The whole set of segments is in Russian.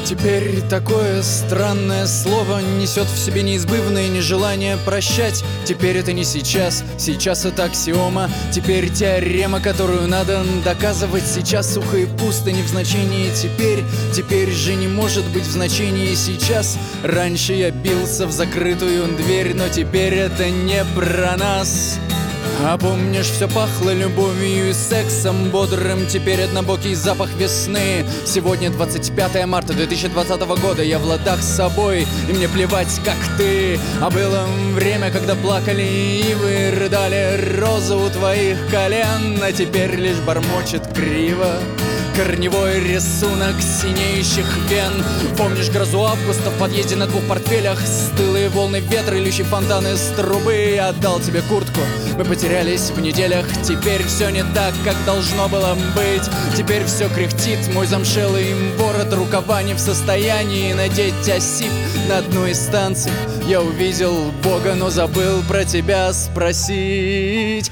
Теперь такое странное слово несет в себе неизбывное нежелание прощать. Теперь это не сейчас, сейчас это аксиома. Теперь теорема, которую надо доказывать. Сейчас сухо и пусто, не в значении теперь. Теперь же не может быть в значении сейчас. Раньше я бился в закрытую дверь, но теперь это не про нас. А помнишь, все пахло любовью и сексом бодрым. Теперь однобокий запах весны. Сегодня 25 марта 2020 года. Я в ладах с собой, и мне плевать, как ты. А было время, когда плакали ивы, рыдали розы у твоих колен. А теперь лишь бормочет криво корневой рисунок синеющих вен. Помнишь грозу августа в подъезде на 2 портфелях? Стылые волны ветра, льющие фонтаны с трубы. Я отдал тебе куртку, мы потерялись в неделях. Теперь все не так, как должно было быть. Теперь все кряхтит, мой замшелый ворот. Рукава не в состоянии надеть осип. На одной из станций я увидел Бога, но забыл про тебя спросить.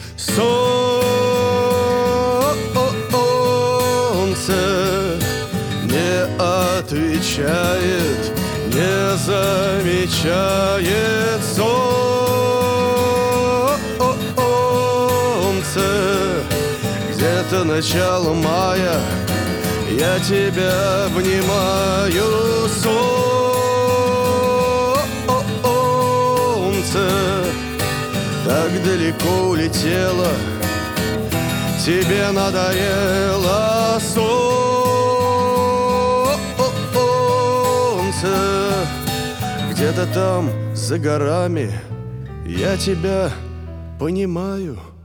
Не отвечает, не замечает солнце. Где-то начало мая, я тебя обнимаю, солнце. Так далеко улетело, тебе надоело солнце. Где-то там, за горами, я тебя понимаю.